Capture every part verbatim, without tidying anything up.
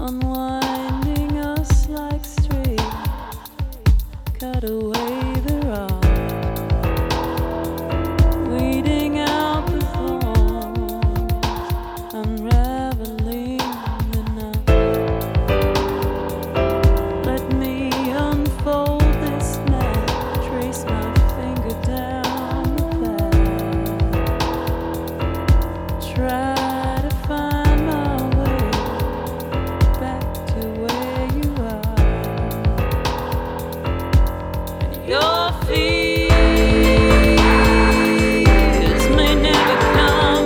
unwinding us like string, cut away the rod, weeding out the thorns, unraveling the knot. Let me unfold this net, trace my finger down the path, try to find my way back to where you are. And your fears may never come.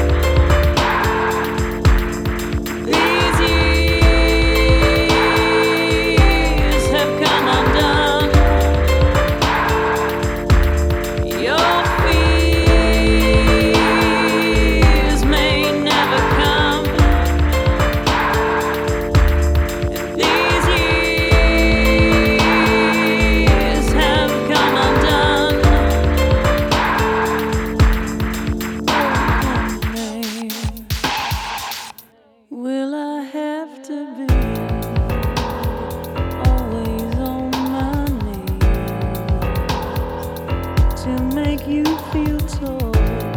These years have come undone. Your fears may never come. These years have come undone. Will I have to be always on my knees to make you feel tall,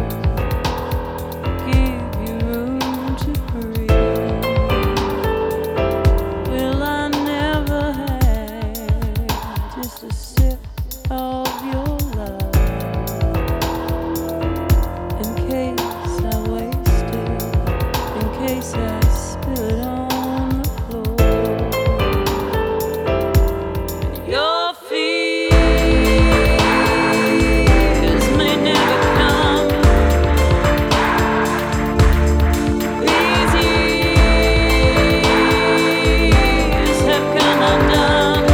give you room to breathe? Will I never have just a sip of your love in case I waste it, in case I spill it on the floor? And your fears may never come. These years have come undone.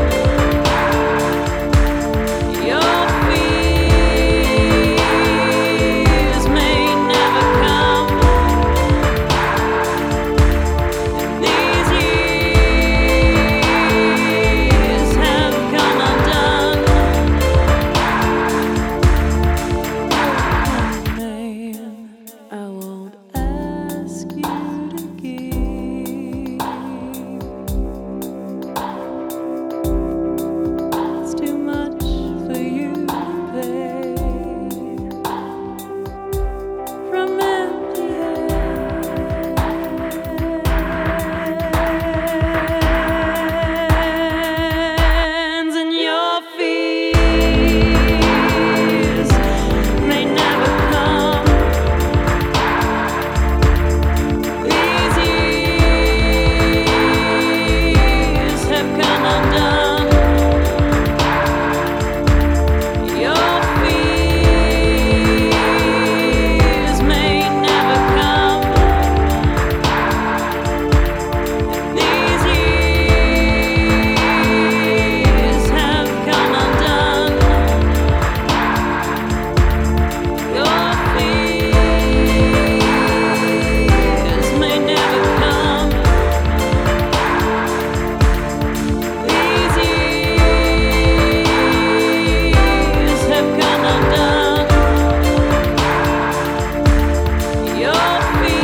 Your fears may never come. These years have come undone. Man, I won't ask you to give. It's too much for you to pay from empty hands, and your fears may never come. These years have come undone. Your fears may never come. These years have come undone. Your fears may never come. These years have come undone. Your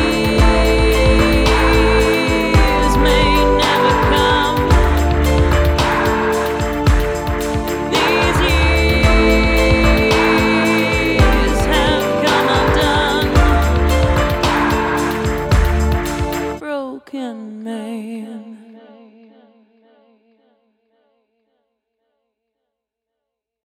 fears may never come. These years have come undone. Broken man.